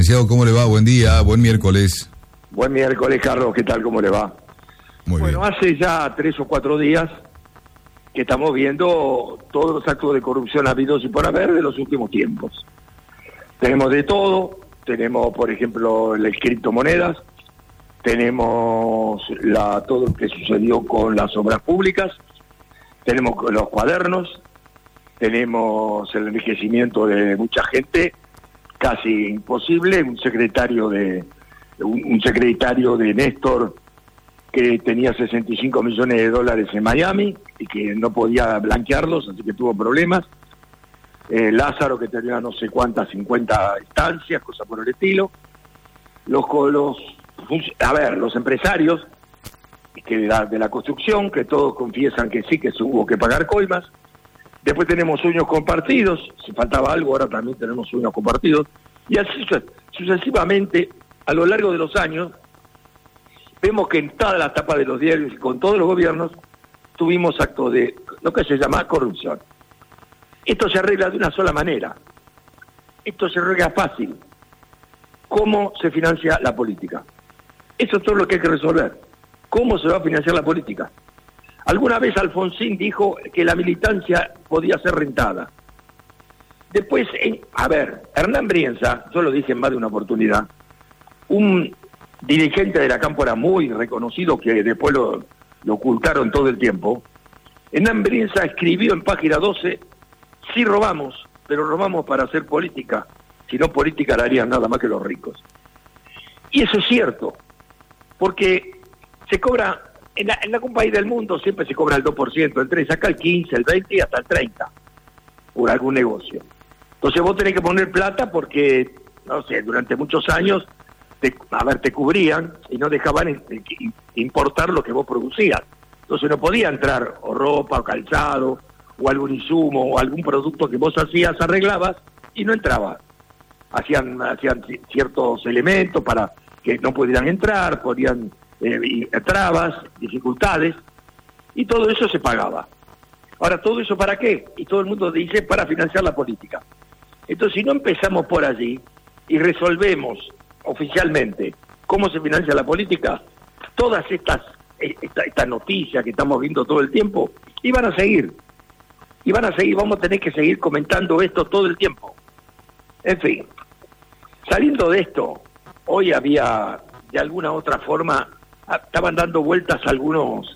Licenciado, ¿cómo le va? Buen día, buen miércoles. Buen miércoles, Carlos, ¿qué tal? ¿Cómo le va? Muy bien. Hace ya 3 o 4 días que estamos viendo todos los actos de corrupción habidos y por haber de los últimos tiempos. Tenemos de todo, tenemos, por ejemplo, las criptomonedas, tenemos todo lo que sucedió con las obras públicas, tenemos los cuadernos, tenemos el enriquecimiento de mucha gente, casi imposible, un secretario de Néstor que tenía 65 millones de dólares en Miami y que no podía blanquearlos, así que tuvo problemas. Lázaro, que tenía no sé cuántas, 50 estancias, cosas por el estilo. Los empresarios que de la construcción, que todos confiesan que sí, que se hubo que pagar coimas. Después tenemos sueños compartidos, si faltaba algo, ahora también tenemos sueños compartidos. Y así sucesivamente, a lo largo de los años, vemos que en todas las tapas de los diarios y con todos los gobiernos, tuvimos actos de lo que se llama corrupción. Esto se arregla de una sola manera. Esto se arregla fácil. ¿Cómo se financia la política? Eso es todo lo que hay que resolver. ¿Cómo se va a financiar la política? Alguna vez Alfonsín dijo que la militancia podía ser rentada. Después, Hernán Brienza, yo lo dije en más de una oportunidad, un dirigente de la Cámpora muy reconocido que después lo ocultaron todo el tiempo, Hernán Brienza escribió en página 12, sí robamos, pero robamos para hacer política, si no política la harían nada más que los ricos. Y eso es cierto, porque se cobra, en algún país del mundo siempre se cobra el 2%, el 3%, acá el 15%, el 20% y hasta el 30% por algún negocio. Entonces vos tenés que poner plata porque, no sé, durante muchos años te cubrían y no dejaban importar lo que vos producías. Entonces no podía entrar o ropa o calzado o algún insumo o algún producto que vos hacías, arreglabas y no entraba. Hacían ciertos elementos para que no pudieran entrar, ponían trabas, dificultades, y todo eso se pagaba. Ahora, ¿todo eso para qué? Y todo el mundo dice para financiar la política. Entonces, si no empezamos por allí y resolvemos oficialmente cómo se financia la política, todas estas noticias que estamos viendo todo el tiempo, iban a seguir, vamos a tener que seguir comentando esto todo el tiempo. En fin, saliendo de esto, hoy había, de alguna otra forma, estaban dando vueltas algunos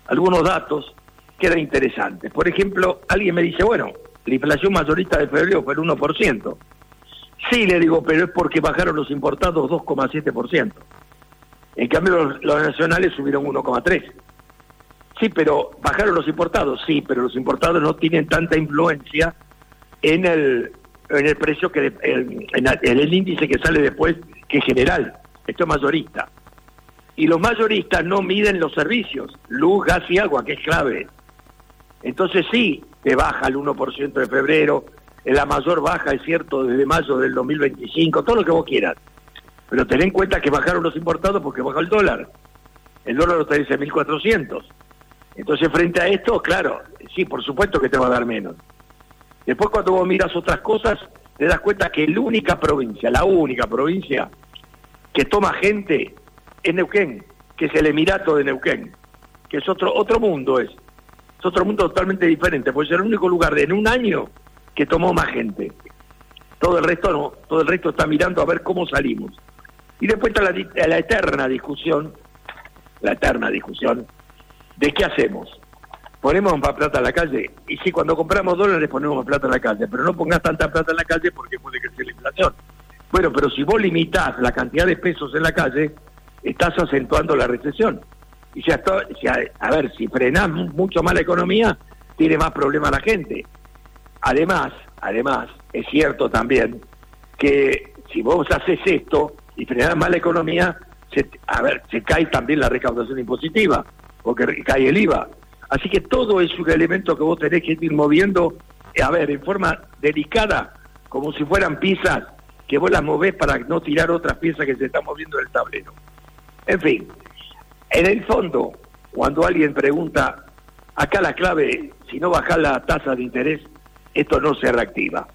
datos que eran interesantes. Por ejemplo, alguien me dice, bueno, la inflación mayorista de febrero fue el 1%. Sí, le digo, pero es porque bajaron los importados 2,7%. En cambio, los nacionales subieron 1,3%. Sí, pero bajaron los importados. Sí, pero los importados no tienen tanta influencia en el precio que en el índice que sale después, que es general. Esto es mayorista. Y los mayoristas no miden los servicios, luz, gas y agua, que es clave. Entonces sí, te baja el 1% de febrero, la mayor baja, es cierto, desde mayo del 2025, todo lo que vos quieras. Pero ten en cuenta que bajaron los importados porque bajó el dólar. El dólar está en 1.400. Entonces, frente a esto, claro, sí, por supuesto que te va a dar menos. Después, cuando vos miras otras cosas, te das cuenta que la única provincia que toma gente es Neuquén, que es el Emirato de Neuquén, que es otro mundo, es otro mundo totalmente diferente, pues es el único lugar en un año que tomó más gente. Todo el resto no, todo el resto está mirando a ver cómo salimos. Y después está la eterna discusión de qué hacemos. ¿Ponemos más plata en la calle? Y sí, cuando compramos dólares ponemos más plata en la calle, pero no pongas tanta plata en la calle porque puede crecer la inflación. Bueno, pero si vos limitás la cantidad de pesos en la calle, estás acentuando la recesión. Y si frenás mucho más la economía, tiene más problemas la gente. Además, es cierto también que si vos haces esto y frenás más la economía, se cae también la recaudación impositiva, porque cae el IVA. Así que todo es un elemento que vos tenés que ir moviendo, en forma delicada, como si fueran piezas que vos las movés para no tirar otras piezas que se están moviendo del tablero. En fin, en el fondo, cuando alguien pregunta, acá la clave, si no bajás la tasa de interés, esto no se reactiva.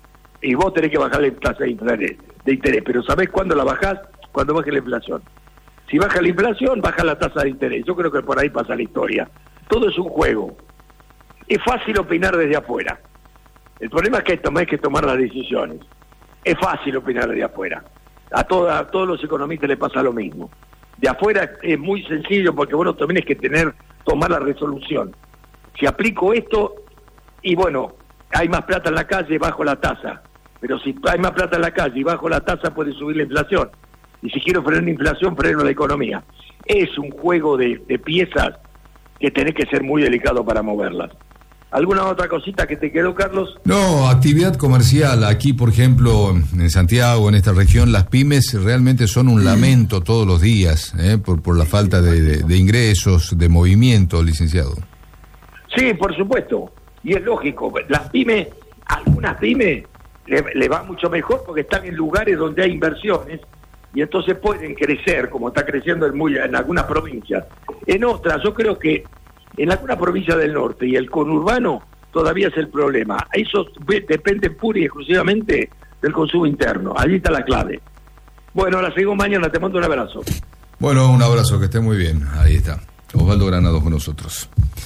y vos tenés que bajar la tasa de interés. Pero ¿sabés cuándo la bajás? Cuando baje la inflación. Si baja la inflación, baja la tasa de interés. Yo creo que por ahí pasa la historia. Todo es un juego. Es fácil opinar desde afuera. El problema es que hay que tomar las decisiones. Es fácil opinar desde afuera. A todos los economistas les pasa lo mismo. De afuera es muy sencillo porque vos no tenés que tomar la resolución. Si aplico esto, y bueno, hay más plata en la calle, bajo la tasa. Pero si hay más plata en la calle y bajo la tasa, puede subir la inflación. Y si quiero frenar la inflación, freno la economía. Es un juego de piezas que tenés que ser muy delicado para moverlas. ¿Alguna otra cosita que te quedó, Carlos? No, actividad comercial. Aquí, por ejemplo, en Santiago, en esta región, las pymes realmente son un lamento todos los días, por la falta de ingresos, de movimiento, licenciado. Sí, por supuesto. Y es lógico. Las pymes, algunas pymes, le va mucho mejor porque están en lugares donde hay inversiones y entonces pueden crecer, como está creciendo en algunas provincias. En otras, yo creo que en alguna provincia del norte y el conurbano todavía es el problema. Eso depende pura y exclusivamente del consumo interno. Allí está la clave. Bueno, la seguimos mañana. Te mando un abrazo. Bueno, un abrazo, que esté muy bien. Ahí está. Osvaldo Granados con nosotros.